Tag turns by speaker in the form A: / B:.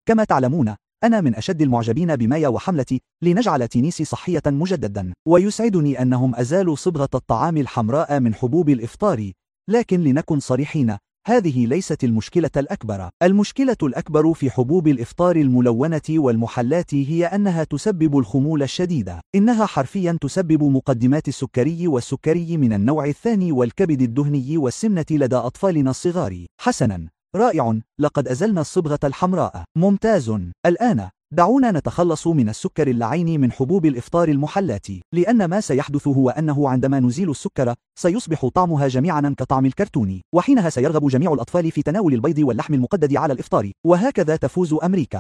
A: كما تعلمون، أنا من أشد المعجبين بمايا وحملتي لنجعل تينيسي صحية مجددا، ويسعدني أنهم أزالوا صبغة الطعام الحمراء من حبوب الإفطار. لكن لنكن صريحين، هذه ليست المشكلة الأكبر. المشكلة الأكبر في حبوب الإفطار الملونة والمحلات هي أنها تسبب الخمول الشديد. إنها حرفيا تسبب مقدمات السكري والسكري من النوع الثاني والكبد الدهني والسمنة لدى أطفالنا الصغار. حسنا، رائع، لقد أزلنا الصبغة الحمراء. ممتاز. الآن دعونا نتخلص من السكر اللعين من حبوب الإفطار المحلات، لأن ما سيحدث هو أنه عندما نزيل السكر سيصبح طعمها جميعا كطعم الكرتون، وحينها سيرغب جميع الأطفال في تناول البيض واللحم المقدد على الإفطار، وهكذا تفوز أمريكا.